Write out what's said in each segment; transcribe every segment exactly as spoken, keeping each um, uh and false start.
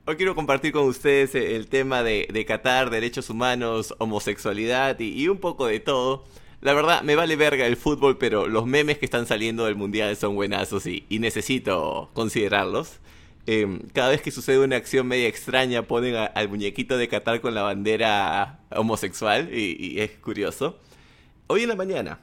Hoy quiero compartir con ustedes el tema de, de Qatar, derechos humanos, homosexualidad y, y un poco de todo. La verdad, me vale verga el fútbol, pero los memes que están saliendo del mundial son buenazos y, y necesito considerarlos. Eh, cada vez que sucede una acción media extraña, ponen a- al muñequito de Qatar con la bandera homosexual y, y es curioso. Hoy en la mañana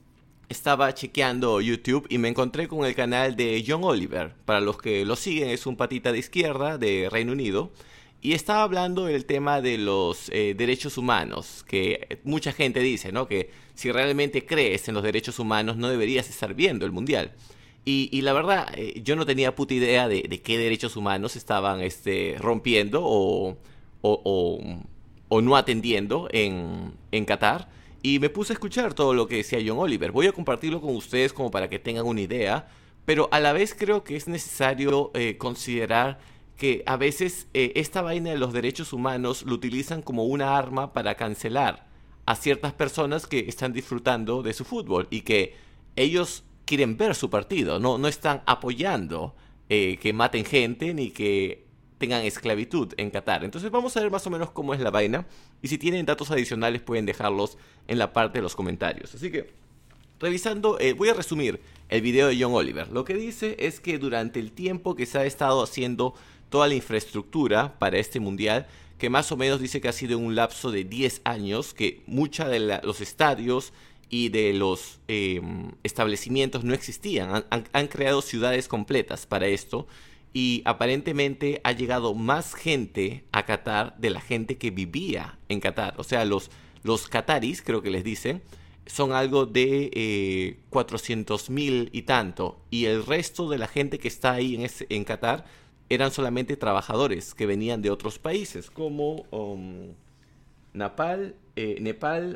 estaba chequeando YouTube y me encontré con el canal de John Oliver. Para los que lo siguen, es un patita de izquierda de Reino Unido. Y estaba hablando del tema de los eh, derechos humanos, que mucha gente dice, ¿no? Que si realmente crees en los derechos humanos no deberías estar viendo el mundial. Y, y la verdad, eh, yo no tenía puta idea de, de qué derechos humanos estaban este, rompiendo o, o, o, o no atendiendo en, en Qatar. Y me puse a escuchar todo lo que decía John Oliver. Voy a compartirlo con ustedes como para que tengan una idea, pero a la vez creo que es necesario eh, considerar que a veces eh, esta vaina de los derechos humanos lo utilizan como una arma para cancelar a ciertas personas que están disfrutando de su fútbol y que ellos quieren ver su partido, no, no están apoyando eh, que maten gente ni que tengan esclavitud en Qatar. Entonces vamos a ver más o menos cómo es la vaina y si tienen datos adicionales pueden dejarlos en la parte de los comentarios. Así que, revisando, eh, voy a resumir el video de John Oliver. Lo que dice es que durante el tiempo que se ha estado haciendo toda la infraestructura para este mundial, que más o menos dice que ha sido un lapso de diez años, que muchos de la- los estadios y de los eh, establecimientos no existían. Han, han- han creado ciudades completas para esto y aparentemente ha llegado más gente a Qatar de la gente que vivía en Qatar. O sea, los, los qataris, creo que les dicen, son algo de eh, cuatrocientos mil y tanto. Y el resto de la gente que está ahí en, ese- en Qatar eran solamente trabajadores que venían de otros países, como um, Nepal, eh, Nepal,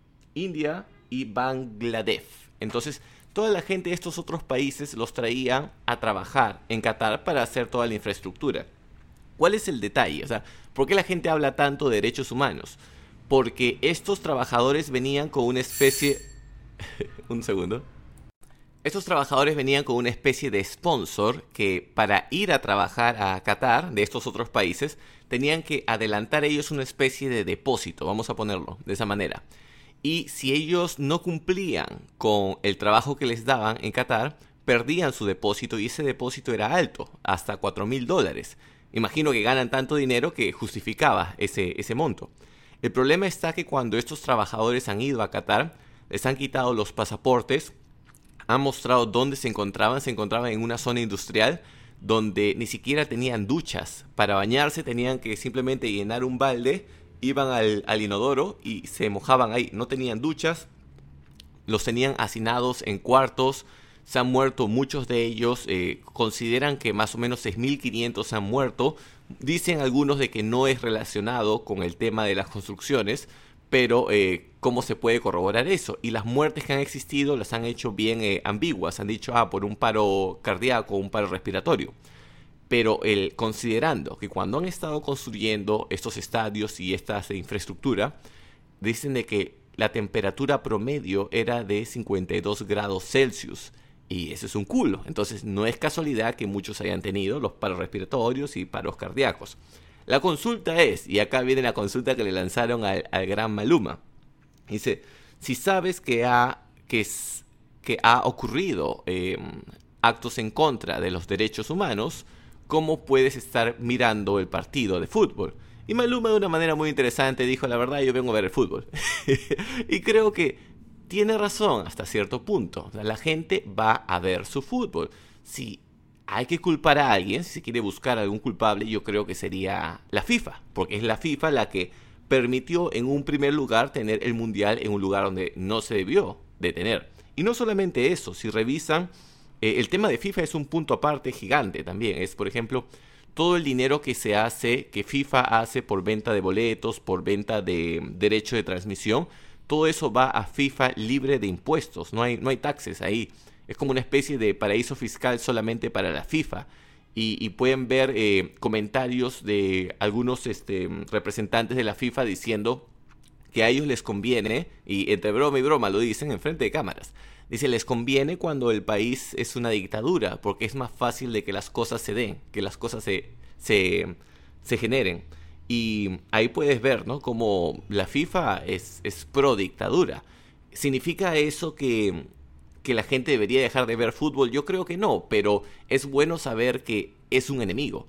India y Bangladesh. Entonces, toda la gente de estos otros países los traía a trabajar en Qatar para hacer toda la infraestructura. ¿Cuál es el detalle? O sea, ¿por qué la gente habla tanto de derechos humanos? Porque estos trabajadores venían con una especie... Un segundo. Estos trabajadores venían con una especie de sponsor que para ir a trabajar a Qatar de estos otros países tenían que adelantar ellos una especie de depósito, vamos a ponerlo de esa manera. Y si ellos no cumplían con el trabajo que les daban en Qatar, perdían su depósito y ese depósito era alto, hasta cuatro mil dólares. Imagino que ganan tanto dinero que justificaba ese, ese monto. El problema está que cuando estos trabajadores han ido a Qatar, les han quitado los pasaportes, han mostrado dónde se encontraban. Se encontraban en una zona industrial donde ni siquiera tenían duchas. Para bañarse tenían que simplemente llenar un balde, iban al, al inodoro y se mojaban ahí. No tenían duchas, los tenían hacinados en cuartos. Se han muerto muchos de ellos. Eh, consideran que más o menos seis mil quinientos se han muerto. Dicen algunos de que no es relacionado con el tema de las construcciones, pero eh, ¿cómo se puede corroborar eso? Y las muertes que han existido las han hecho bien eh, ambiguas. Han dicho, ah, por un paro cardíaco, un paro respiratorio. Pero el, considerando que cuando han estado construyendo estos estadios y esta infraestructura, dicen de que la temperatura promedio era de cincuenta y dos grados Celsius. Y eso es un culo. Entonces no es casualidad que muchos hayan tenido los paros respiratorios y paros cardíacos. La consulta es, y acá viene la consulta que le lanzaron al, al gran Maluma. Dice, si sabes que ha, que es, que ha ocurrido eh, actos en contra de los derechos humanos, ¿cómo puedes estar mirando el partido de fútbol? Y Maluma de una manera muy interesante dijo, la verdad yo vengo a ver el fútbol. Y creo que tiene razón hasta cierto punto. O sea, la gente va a ver su fútbol. Si hay que culpar a alguien, si se quiere buscar a algún culpable, yo creo que sería la FIFA, porque es la FIFA la que permitió en un primer lugar tener el mundial en un lugar donde no se debió de tener. Y no solamente eso, si revisan, eh, el tema de FIFA es un punto aparte gigante también. Es, por ejemplo, todo el dinero que se hace, que FIFA hace por venta de boletos, por venta de derecho de transmisión, todo eso va a FIFA libre de impuestos, no hay, no hay taxes ahí. Es como una especie de paraíso fiscal solamente para la FIFA. Y, y pueden ver eh, comentarios de algunos este, representantes de la FIFA diciendo que a ellos les conviene, y entre broma y broma lo dicen en frente de cámaras, dice, les conviene cuando el país es una dictadura, porque es más fácil de que las cosas se den, que las cosas se, se, se generen. Y ahí puedes ver, ¿no?, cómo la FIFA es, es pro dictadura. ¿Significa eso que, que la gente debería dejar de ver fútbol? Yo creo que no, pero es bueno saber que es un enemigo.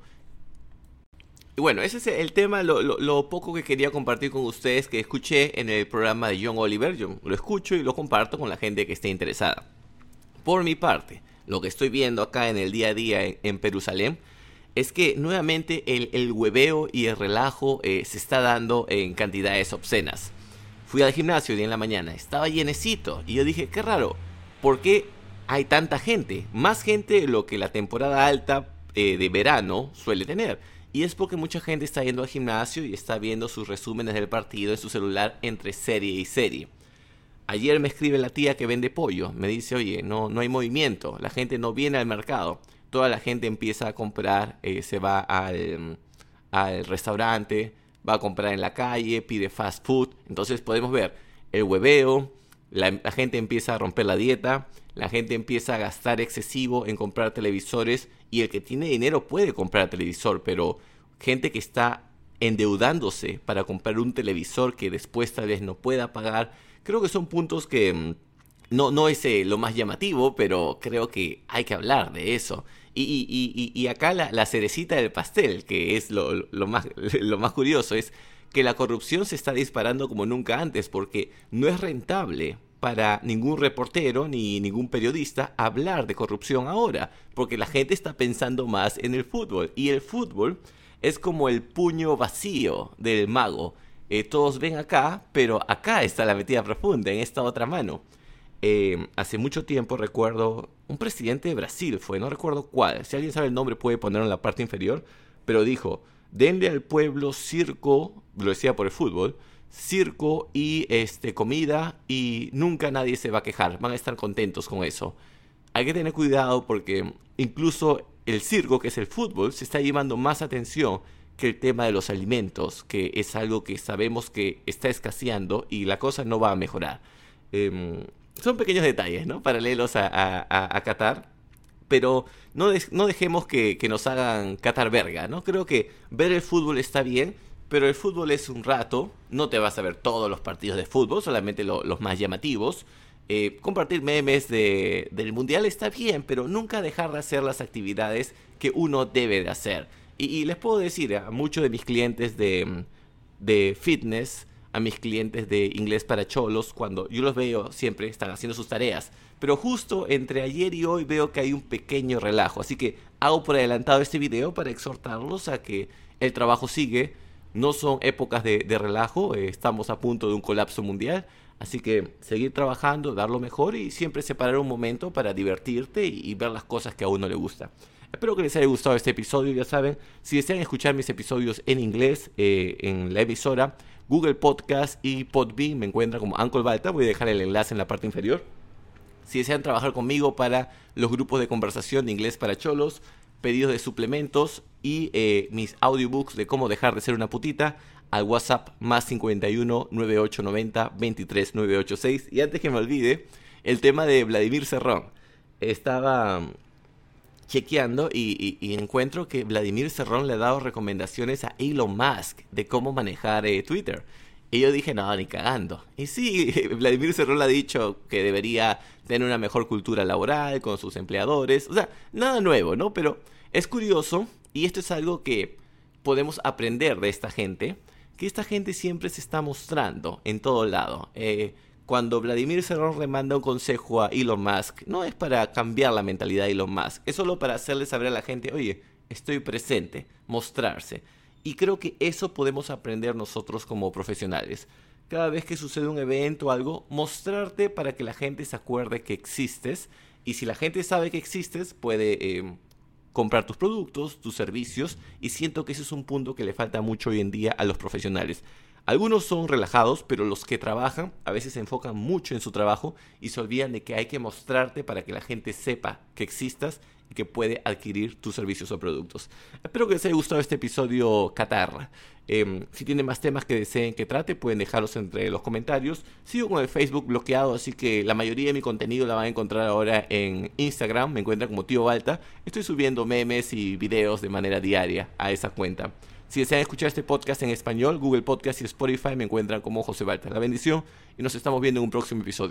Y bueno, ese es el tema, lo, lo, lo poco que quería compartir con ustedes que escuché en el programa de John Oliver. Yo lo escucho y lo comparto con la gente que esté interesada. Por mi parte, lo que estoy viendo acá en el día a día en, en Jerusalén es que nuevamente el, el hueveo y el relajo eh, se está dando en cantidades obscenas. Fui al gimnasio hoy en la mañana, estaba llenecito y yo dije, qué raro, ¿por qué hay tanta gente? Más gente de lo que la temporada alta eh, de verano suele tener. Y es porque mucha gente está yendo al gimnasio y está viendo sus resúmenes del partido en su celular entre serie y serie. Ayer me escribe la tía que vende pollo, me dice, oye, no, no hay movimiento, la gente no viene al mercado. Toda la gente empieza a comprar, eh, se va al, al restaurante, va a comprar en la calle, pide fast food. Entonces podemos ver el hueveo, la, la gente empieza a romper la dieta, la gente empieza a gastar excesivo en comprar televisores y el que tiene dinero puede comprar televisor, pero gente que está endeudándose para comprar un televisor que después tal vez no pueda pagar, creo que son puntos que no, no es eh, lo más llamativo, pero creo que hay que hablar de eso. Y, y, y, y acá la, la cerecita del pastel, que es lo, lo, más, lo más curioso, es que la corrupción se está disparando como nunca antes, porque no es rentable para ningún reportero ni ningún periodista hablar de corrupción ahora, porque la gente está pensando más en el fútbol, y el fútbol es como el puño vacío del mago. Eh, todos ven acá, pero acá está la metida profunda, en esta otra mano. Eh, hace mucho tiempo recuerdo, un presidente de Brasil fue, no recuerdo cuál, si alguien sabe el nombre puede ponerlo en la parte inferior, pero dijo, denle al pueblo circo, lo decía por el fútbol, circo y este, comida y nunca nadie se va a quejar, van a estar contentos con eso. Hay que tener cuidado porque incluso el circo, que es el fútbol, se está llevando más atención que el tema de los alimentos, que es algo que sabemos que está escaseando y la cosa no va a mejorar. Eh, son pequeños detalles, ¿no?, paralelos a, a, a Qatar, pero no, de, no dejemos que, que nos hagan Qatar verga, ¿no? Creo que ver el fútbol está bien, pero el fútbol es un rato, no te vas a ver todos los partidos de fútbol, solamente lo, los más llamativos. Eh, compartir memes de, del mundial está bien, pero nunca dejar de hacer las actividades que uno debe de hacer. Y, y les puedo decir a muchos de mis clientes de, de fitness, a mis clientes de inglés para cholos, cuando yo los veo siempre están haciendo sus tareas, pero justo entre ayer y hoy veo que hay un pequeño relajo, así que hago por adelantado este video para exhortarlos a que el trabajo sigue, no son épocas de, de relajo, eh, estamos a punto de un colapso mundial, así que seguir trabajando, dar lo mejor y siempre separar un momento para divertirte y, y ver las cosas que a uno le gusta. Espero que les haya gustado este episodio, ya saben, si desean escuchar mis episodios en inglés, eh, en la emisora Google Podcast y Podbean, me encuentran como Uncle Balta, voy a dejar el enlace en la parte inferior. Si desean trabajar conmigo para los grupos de conversación de inglés para cholos, pedidos de suplementos y eh, mis audiobooks de cómo dejar de ser una putita, al WhatsApp más cincuenta y uno, noventa y ocho noventa, veintitrés, novecientos ochenta y seis. Y antes que me olvide, el tema de Vladimir Cerrón. Estaba chequeando y, y, y encuentro que Vladimir Cerrón le ha dado recomendaciones a Elon Musk de cómo manejar eh, Twitter. Y yo dije, no, ni cagando. Y sí, Vladimir Cerrón le ha dicho que debería tener una mejor cultura laboral con sus empleadores. O sea, nada nuevo, ¿no? Pero es curioso, y esto es algo que podemos aprender de esta gente, que esta gente siempre se está mostrando en todo lado. Eh, cuando Vladimir Cerrón le manda un consejo a Elon Musk, no es para cambiar la mentalidad de Elon Musk, es solo para hacerle saber a la gente, oye, estoy presente, mostrarse. Y creo que eso podemos aprender nosotros como profesionales. Cada vez que sucede un evento o algo, mostrarte para que la gente se acuerde que existes. Y si la gente sabe que existes, puede eh, comprar tus productos, tus servicios. Y siento que ese es un punto que le falta mucho hoy en día a los profesionales. Algunos son relajados, pero los que trabajan a veces se enfocan mucho en su trabajo y se olvidan de que hay que mostrarte para que la gente sepa que existas y que puede adquirir tus servicios o productos. Espero que les haya gustado este episodio Qatar. Eh, si tienen más temas que deseen que trate, pueden dejarlos entre los comentarios. Sigo con el Facebook bloqueado, así que la mayoría de mi contenido la van a encontrar ahora en Instagram. Me encuentran como Tío Balta. Estoy subiendo memes y videos de manera diaria a esa cuenta. Si desean escuchar este podcast en español, Google Podcast y Spotify me encuentran como José Baltas. La bendición y nos estamos viendo en un próximo episodio.